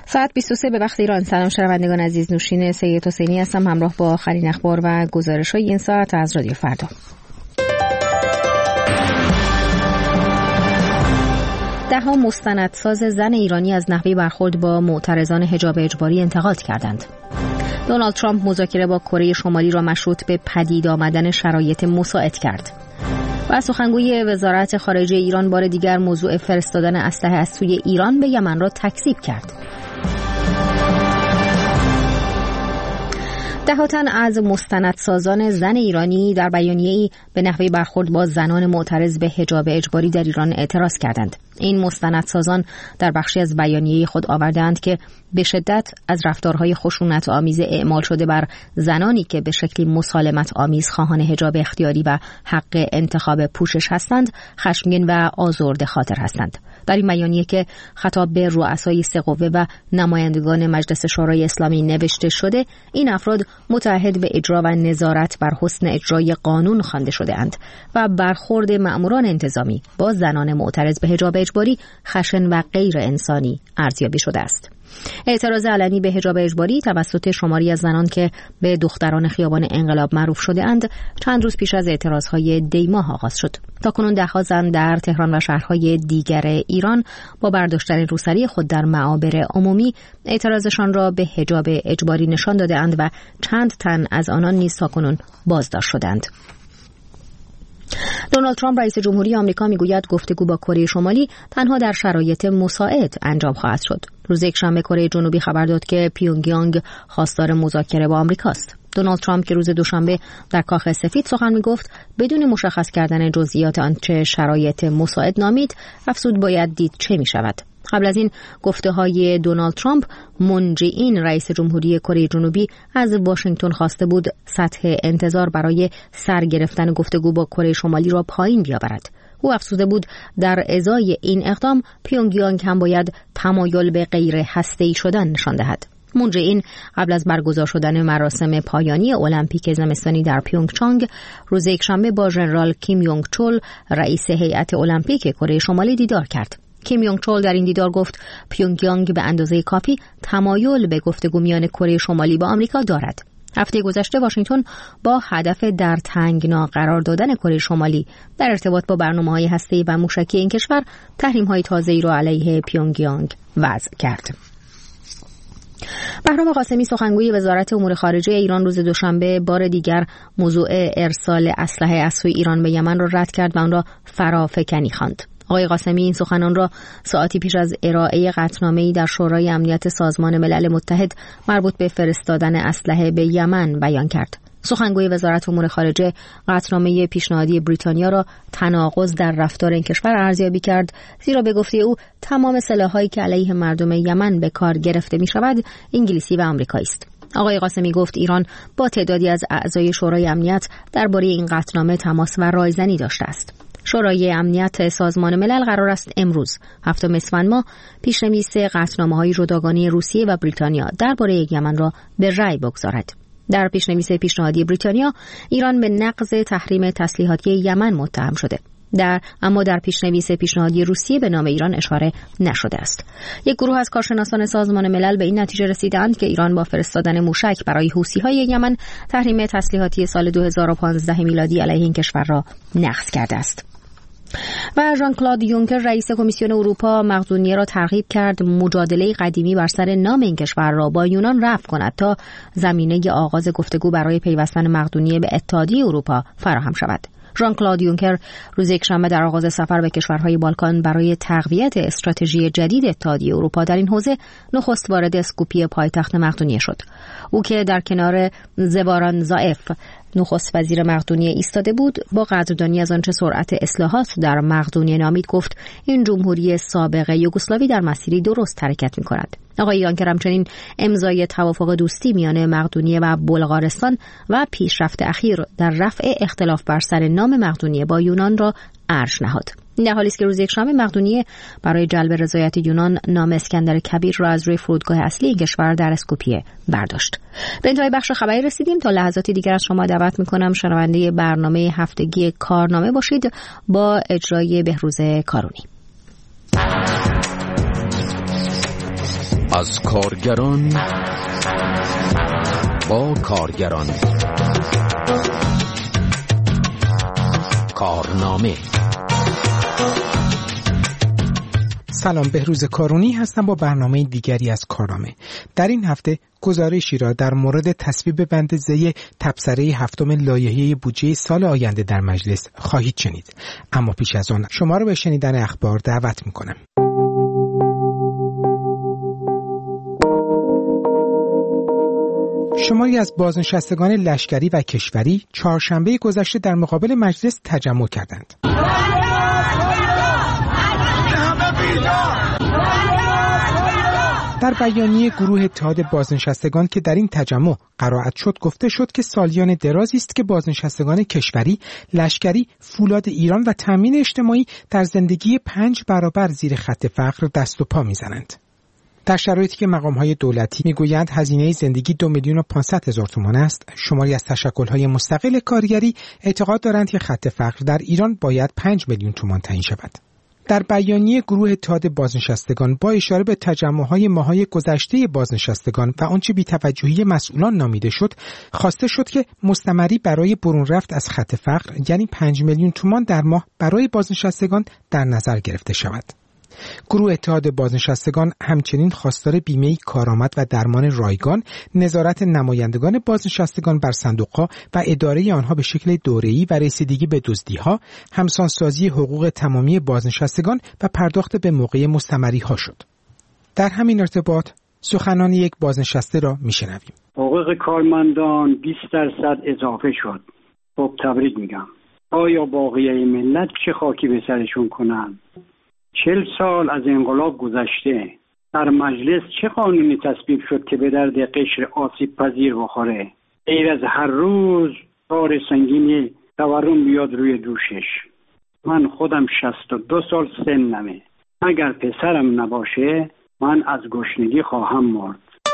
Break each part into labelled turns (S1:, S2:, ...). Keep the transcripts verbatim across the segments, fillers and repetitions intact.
S1: ساعت بیست و سه به وقت ایران. سلام شنوندگان عزیز، نوشین سید حسینی هستم همراه با آخرین اخبار و گزارش‌های این ساعت از رادیو فردا. ده‌ها مستندساز زن ایرانی از نحوه برخورد با معترضان حجاب اجباری انتقاد کردند. دونالد ترامپ مذاکره با کره شمالی را مشروط به پدید آمدن شرایط مساعد کرد. و سخنگوی وزارت خارجه ایران بار دیگر موضوع فرستادن اسلحه از سوی ایران به یمن را تکذیب کرد. ده تن از مستندسازان زن ایرانی در بیانیه‌ای به نحوه برخورد با زنان معترض به حجاب اجباری در ایران اعتراض کردند. این مستندسازان در بخشی از بیانیه خود آوردند که به شدت از رفتارهای خشونت آمیز اعمال شده بر زنانی که به شکلی مسالمت آمیز خواهان حجاب اختیاری و حق انتخاب پوشش هستند خشمگین و آزرده خاطر هستند. در این بیانیه که خطاب به رؤسای سه قوه و نمایندگان مجلس شورای اسلامی نوشته شده، این افراد متعهد به اجرا و نظارت بر حسن اجرای قانون خوانده شده‌اند و برخورد مأموران انتظامی با زنان معترض به حجاب اجباری خشن و غیر انسانی ارزیابی شده است. اعتراض علنی به حجاب اجباری توسط شماری از زنان که به دختران خیابان انقلاب معروف شده اند چند روز پیش از اعتراضهای دیماه آغاز شد. تاکنون ده‌ها زن در تهران و شهرهای دیگر ایران با برداشتن روسری خود در معابر عمومی اعتراضشان را به حجاب اجباری نشان داده‌اند و چند تن از آنان نیز تاکنون بازداشت شدند. دونالد ترامپ رئیس جمهوری آمریکا میگوید گفتگو با کره شمالی تنها در شرایط مساعد انجام خواهد شد. روز یکشنبه کره جنوبی خبر داد که پیونگیانگ خواستار مذاکره با آمریکاست. دونالد ترامپ که روز دوشنبه در کاخ سفید سخن میگفت بدون مشخص کردن جزئیات آنچه شرایط مساعد نامید افزود باید دید چه میشود. قبل از این گفته های دونالد ترامپ، مون جه این رئیس جمهوری کره جنوبی از واشنگتن خواسته بود سطح انتظار برای سر گرفتن گفتگو با کره شمالی را پایین بیاورد. او افزوده بود در ازای این اقدام پیونگیانگ هم باید تمایل به غیر هسته‌ای شدن نشان دهد. مون جه این قبل از برگزار شدن مراسم پایانی المپیک زمستانی در پیونگچانگ روز یکشنبه با ژنرال کیم یونگ چول رئیس هیئت المپیک کره شمالی دیدار کرد. کیم یونگ چول در این دیدار گفت پیونگیانگ به اندازه کافی تمایل به گفتگو میان کره شمالی با آمریکا دارد. هفته گذشته واشنگتن با هدف در تنگنا قرار دادن کره شمالی در ارتباط با برنامه‌های هسته‌ای و موشکی این کشور تحریم‌های تازه‌ای را علیه پیونگیانگ وضع کرد. بهرام قاسمی سخنگوی وزارت امور خارجه ایران روز دوشنبه بار دیگر موضوع ارسال اسلحه از سوی ایران به یمن را رد کرد و آن را فرافکنی خواند. آقای قاسمی این سخنان را ساعتی پیش از ارائه قطعنامه‌ای در شورای امنیت سازمان ملل متحد مربوط به فرستادن اسلحه به یمن بیان کرد. سخنگوی وزارت امور خارجه قطعنامه پیشنهادی بریتانیا را تناقض در رفتار این کشور ارزیابی کرد، زیرا به گفته او تمام سلاح‌هایی که علیه مردم یمن به کار گرفته می‌شود انگلیسی و آمریکایی است. آقای قاسمی گفت ایران با تعدادی از اعضای شورای امنیت درباره این قطعنامه تماس و رایزنی داشته است. شورای امنیت سازمان ملل قرار است امروز هفتم اسفند ماه پیشنویس قطعنامه‌های جداگانه روسیه و بریتانیا درباره یمن را به رأی بگذارد. در پیشنویس پیشنهادی بریتانیا ایران به نقض تحریم تسلیحاتی یمن متهم شده. در اما در پیشنویس پیشنهادی روسیه به نام ایران اشاره نشده است. یک گروه از کارشناسان سازمان ملل به این نتیجه رسیدند که ایران با فرستادن موشک برای حوثی‌های یمن تحریم تسلیحاتی سال دو هزار و پانزده میلادی علیه این کشور را نقض کرده است. و ژان کلود یونکر رئیس کمیسیون اروپا مقدونیه را ترغیب کرد مجادله قدیمی بر سر نام این کشور را با یونان رفع کند تا زمینه آغاز گفتگو برای پیوستن مقدونیه به اتحادیه اروپا فراهم شود. ژان کلود یونکر روز یکشنبه در آغاز سفر به کشورهای بالکان برای تقویت استراتژی جدید اتحادیه اروپا در این حوزه نخست وارد اسکوپیه پایتخت مقدونیه شد. او که در کنار زواران زائف نخست وزیر مقدونیه ایستاده بود با قدردانی از آنچه سرعت اصلاحات در مقدونیه نامید گفت این جمهوری سابق یوگسلاوی در مسیری درست حرکت می‌کند. آقای یانکر همچنین امضای توافق دوستی میان مقدونیه و بلغارستان و پیشرفت اخیر در رفع اختلاف بر سر نام مقدونیه با یونان را ارج نهاد. این در حالی است که روز یکشنبه مقدونیه برای جلب رضایت یونان نام اسکندر کبیر را از روی فرودگاه اصلی این کشور در اسکوپیه برداشت. به انتهای بخش خبری رسیدیم. تا لحظاتی دیگر از شما دعوت می‌کنم شنونده برنامه هفتگی کارنامه باشید با اجرای بهروز کارونی.
S2: از کارگران با کارگران. کارنامه.
S3: سلام، بهروز کارونی هستم با برنامه دیگری از کارنامه. در این هفته گزارشی را در مورد تصویب بند ض تبصره هفتم لایحه بودجه سال آینده در مجلس خواهید شنید. اما پیش از آن شما را به شنیدن اخبار دعوت می‌کنم. شماری از بازنشستگان لشکری و کشوری چهارشنبه گذشته در مقابل مجلس تجمع کردند. در بیانیه گروه اتحاد بازنشستگان که در این تجمع قرائت شد گفته شد که سالیان درازی است که بازنشستگان کشوری، لشکری، فولاد ایران و تامین اجتماعی در زندگی پنج برابر زیر خط فقر دست و پا میزنند. در شرایطی که مقام‌های دولتی میگویند هزینه زندگی دو میلیون و پانصد هزار تومان است، شماری از تشکل‌های مستقل کارگری اعتقاد دارند که خط فقر در ایران باید پنج میلیون تومان تعیین شود. در بیانیه گروه اتحاد بازنشستگان با اشاره به تجمع‌های ماه‌های گذشته بازنشستگان و آنچه بی‌توجهی مسئولان نامیده شد، خواسته شد که مستمری برای برون رفت از خط فقر یعنی پنج میلیون تومان در ماه برای بازنشستگان در نظر گرفته شود. گروه اتحاد بازنشستگان همچنین خواستار بیمه کارآمد و درمان رایگان، نظارت نمایندگان بازنشستگان بر صندوق‌ها و اداره آنها به شکل دوره‌ای و رسیدگی به دزدی‌ها، همسانسازی حقوق تمامی بازنشستگان و پرداخت به موقع مستمری‌ها شد. در همین ارتباط سخنان یک بازنشسته را میشنویم.
S4: حقوق کارمندان بیست درصد اضافه شد. خب تبریک میگم. آیا باقیه ملت چه خاکی به سرشون کنن؟ چل سال از انقلاب گذشته، در مجلس چه قانونی تصویب شد که به درد قشر آسیب پذیر بخوره؟ غیر از هر روز بار سنگین تورم بیاد روی دوشش. من خودم شصت و دو سال سنمه. اگر پسرم نباشه من از گشنگی خواهم مرد.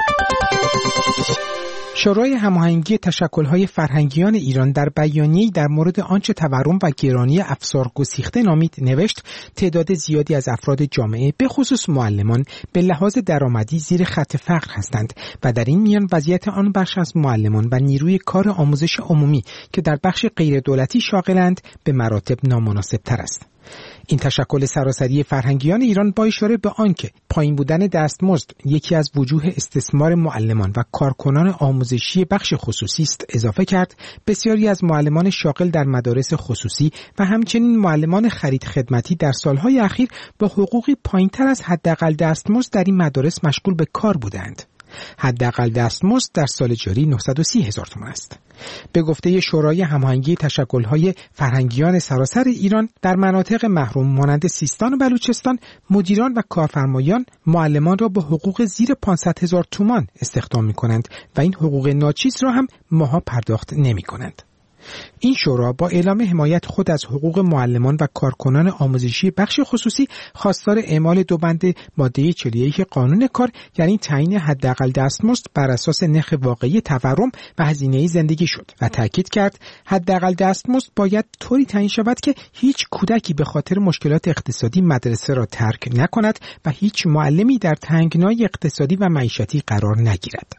S3: شورای هماهنگی تشکل‌های فرهنگیان ایران در بیانیه‌ای در مورد آنچه تورم و گرانی افزار گسیخته نامید نوشت تعداد زیادی از افراد جامعه به خصوص معلمان به لحاظ درآمدی زیر خط فقر هستند و در این میان وضعیت آن بخش از معلمان و نیروی کار آموزش عمومی که در بخش غیر دولتی شاغلند به مراتب نامناسب‌تر است. این تشکل سراسری فرهنگیان ایران با اشاره به آنکه پایین بودن دستمزد یکی از وجوه استثمار معلمان و کارکنان آموزشی بخش خصوصی است اضافه کرد بسیاری از معلمان شاغل در مدارس خصوصی و همچنین معلمان خرید خدمتی در سالهای اخیر با حقوقی پایینتر از حداقل دستمزد در این مدارس مشغول به کار بودند. حداقل دستمزد در سال جاری نهصد و سی هزار تومان است. به گفته شورای هماهنگی تشکل‌های فرهنگیان سراسر ایران در مناطق محروم مانند سیستان و بلوچستان مدیران و کارفرمایان معلمان را با حقوق زیر پانصد هزار تومان استخدام می‌کنند و این حقوق ناچیز را هم ماها پرداخت نمی‌کنند. این شورا با اعلام حمایت خود از حقوق معلمان و کارکنان آموزشی بخش خصوصی خواستار اعمال دو بند ماده چهل و یک قانون کار یعنی تعیین حداقل دستمزد بر اساس نرخ واقعی تورم و هزینه زندگی شد و تاکید کرد حداقل دستمزد باید طوری تعیین شود که هیچ کودکی به خاطر مشکلات اقتصادی مدرسه را ترک نکند و هیچ معلمی در تنگنای اقتصادی و معیشتی قرار نگیرد.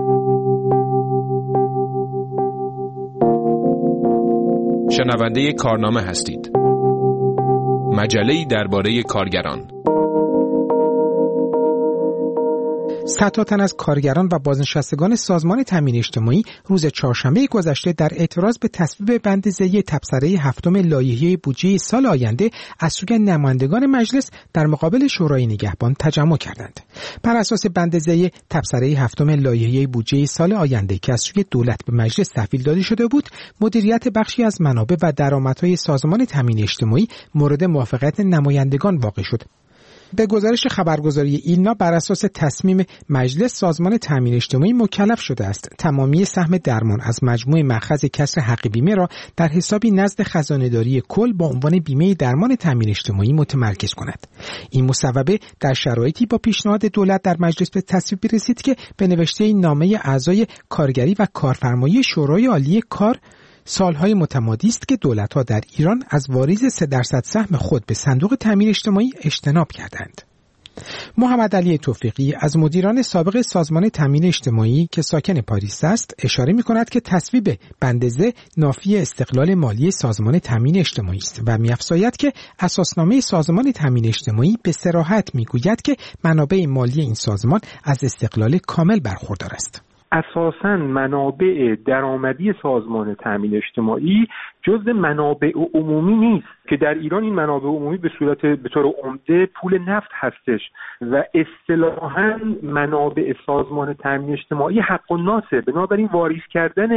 S5: شنونده کارنامه هستید. مجله‌ای درباره کارگران.
S3: صدها تن از کارگران و بازنشستگان سازمان تامین اجتماعی روز چهارشنبه گذشته در اعتراض به تصویب بند ض تبصره هفتم لایحه بودجه سال آینده از سوی نمایندگان مجلس در مقابل شورای نگهبان تجمع کردند. بر اساس بند ض تبصره هفتم لایحه بودجه سال آینده که از سوی دولت به مجلس تحویل داده شده بود، مدیریت بخشی از منابع و درآمدهای سازمان تامین اجتماعی مورد موافقت نمایندگان واقع شد. به گزارش خبرگزاری ایلنا بر اساس تصمیم مجلس سازمان تامین اجتماعی مکلف شده است تمامی سهم درمان از مجموع مأخذ کسر حق بیمه را در حسابی نزد خزانه‌داری کل با عنوان بیمه درمان تامین اجتماعی متمرکز کند. این مصوبه در شرایطی با پیشنهاد دولت در مجلس به تصویب رسید که به نوشته نامه اعضای کارگری و کارفرمایی شورای عالی کار سالهای متمادی است که دولت‌ها در ایران از واریز سه درصد سهم خود به صندوق تامین اجتماعی اجتناب کردند. محمد علی توفیقی از مدیران سابق سازمان تامین اجتماعی که ساکن پاریس است اشاره می‌کند که تصویب بند ض نافی استقلال مالی سازمان تامین اجتماعی است و می‌افزاید که اساسنامه سازمان تامین اجتماعی به صراحت می‌گوید که منابع مالی این سازمان از استقلال کامل برخوردار است.
S6: اساساً منابع درآمدی سازمان تامین اجتماعی جزء منابع عمومی نیست که در ایران این منابع عمومی به صورت به طور عمده پول نفت هستش و اصطلاحاً منابع سازمان تامین اجتماعی حق الناسه. بنابراین واریز کردن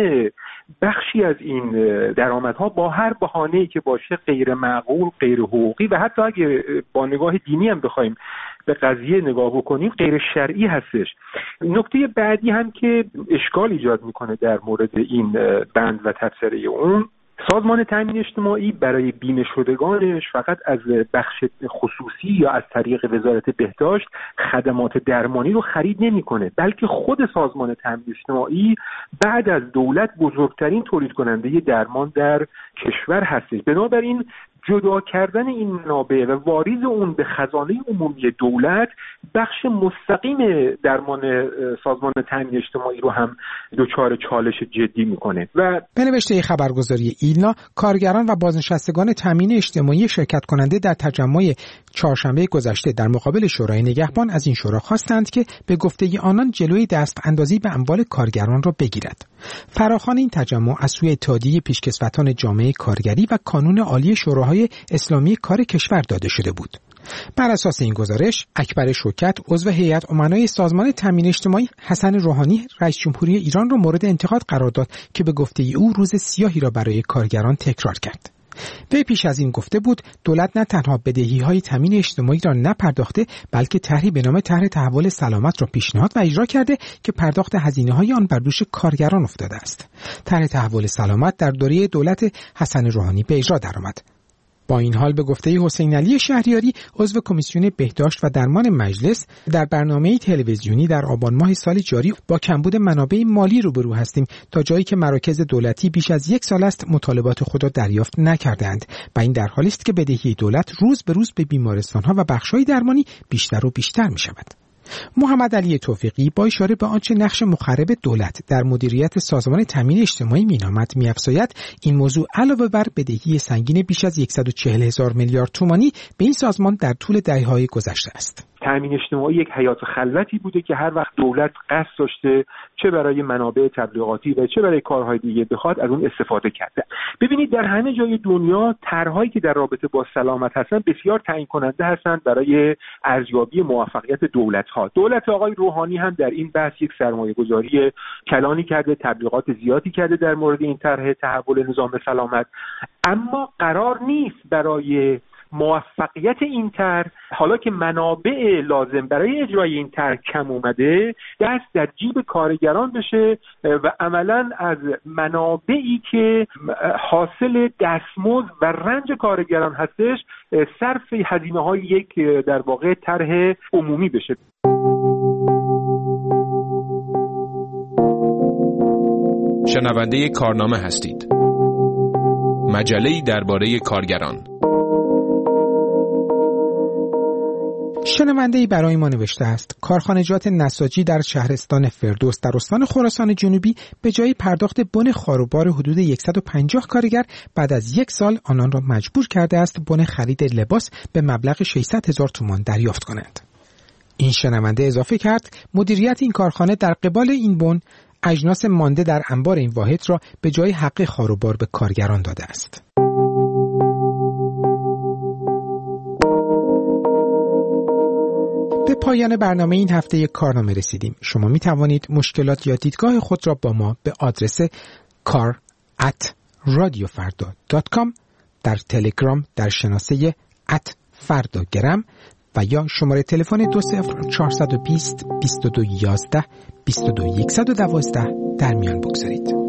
S6: بخشی از این درآمدها با هر بهانه‌ای که باشه غیر معقول، غیر حقوقی و حتی اگه با نگاه دینی هم بخوایم به قضیه نگاه بکنیم غیر شرعی هستش. نکته بعدی هم که اشکال ایجاد میکنه در مورد این بند و تبصره اون، سازمان تامین اجتماعی برای بیمه شدگانش فقط از بخش خصوصی یا از طریق وزارت بهداشت خدمات درمانی رو خرید نمیکنه، بلکه خود سازمان تامین اجتماعی بعد از دولت بزرگترین تولید کننده درمان در کشور هستش. بنابراین جدا کردن این منابع و واریز اون به خزانه عمومی دولت بخش مستقیم درمان سازمان تامین اجتماعی رو هم دچار چالش جدی میکنه. و
S3: به نوشته خبرگزاری ایلنا، کارگران و بازنشستگان تامین اجتماعی شرکت کننده در تجمع چهارشنبه گذشته در مقابل شورای نگهبان از این شورا خواستند که به گفته آنان جلوی دست اندازی به اموال کارگران را بگیرد. فراخوان این تجمع از سوی اتحادیه پیشکسوتان جامعه کارگری و کانون عالی شوراهای اسلامی کار کشور داده شده بود. بر اساس این گزارش، اکبر شوکت، عضو هیئت امنای سازمان تامین اجتماعی، حسن روحانی، رئیس جمهوری ایران را مورد انتقاد قرار داد که به گفته او روز سیاهی را برای کارگران تکرار کرد. وی پیش از این گفته بود دولت نه تنها بدهی‌های تامین اجتماعی را نپرداخته، بلکه طرحی به نام طرح تحول سلامت را پیشنهاد و اجرا کرده که پرداخت هزینه‌های آن بر دوش کارگران افتاده است. طرح تحول سلامت در دوره دولت حسن روحانی به اجرا درآمد. با این حال به گفته حسین علی شهریاری، عضو کمیسیون بهداشت و درمان مجلس، در برنامه تلویزیونی در آبان ماه سال جاری با کمبود منابع مالی روبرو هستیم، تا جایی که مراکز دولتی بیش از یک سال است مطالبات خود را دریافت نکردند و این در حالی است که بدهی دولت روز به روز به بیمارستان‌ها و بخش‌های درمانی بیشتر و بیشتر می‌شود. محمد علی توفیقی با اشاره به آنچه نقش مخرب دولت در مدیریت سازمان تامین اجتماعی مینامد می‌افزاید این موضوع علاوه بر بدهی سنگین بیش از صد و چهل هزار میلیارد تومانی به این سازمان در طول دهه‌های گذشته است.
S6: تامین اجتماعی یک حیات خلوتی بوده که هر وقت دولت قصد داشته چه برای منابع تبلیغاتی و چه برای کارهای دیگه بخواد از اون استفاده کرده. ببینید در همه جای دنیا طرح‌هایی که در رابطه با سلامت هستن بسیار تعیین کننده هستند برای ارزیابی موفقیت دولت‌ها. دولت آقای روحانی هم در این بحث یک سرمایه‌گذاری کلانی کرده، تبلیغات زیادی کرده در مورد این طرح تحول نظام سلامت، اما قرار نیست برای موفقیت این طرح، حالا که منابع لازم برای اجرای این طرح کم اومده، دست در جیب کارگران بشه و عملاً از منابعی که حاصل دستمزد و رنج کارگران هستش صرف هزینه‌های یک در واقع طرح عمومی بشه.
S5: شنونده کارنامه هستید. مجله‌ای درباره کارگران.
S3: شنونده‌ای برای ما نوشته است کارخانجات نساجی در شهرستان فردوس در استان خراسان جنوبی به جای پرداخت بن خاروبار حدود صد و پنجاه کارگر بعد از یک سال آنان را مجبور کرده است بن خرید لباس به مبلغ ششصد هزار تومان دریافت کنند. این شنونده اضافه کرد مدیریت این کارخانه در قبال این بن اجناس مانده در انبار این واحد را به جای حق خاروبار به کارگران داده است. به پایان برنامه این هفته کارنامه رسیدیم. شما می توانید مشکلات یا دیدگاه خود را با ما به آدرس کار ات رادیو فردا دات کام، در تلگرام در شناسه ات فرداگرم و یا شماره تلفن دو صفر چهارصد و بیست بیست و دو یازده بیست و دو صد و دوازده در میان بگذارید.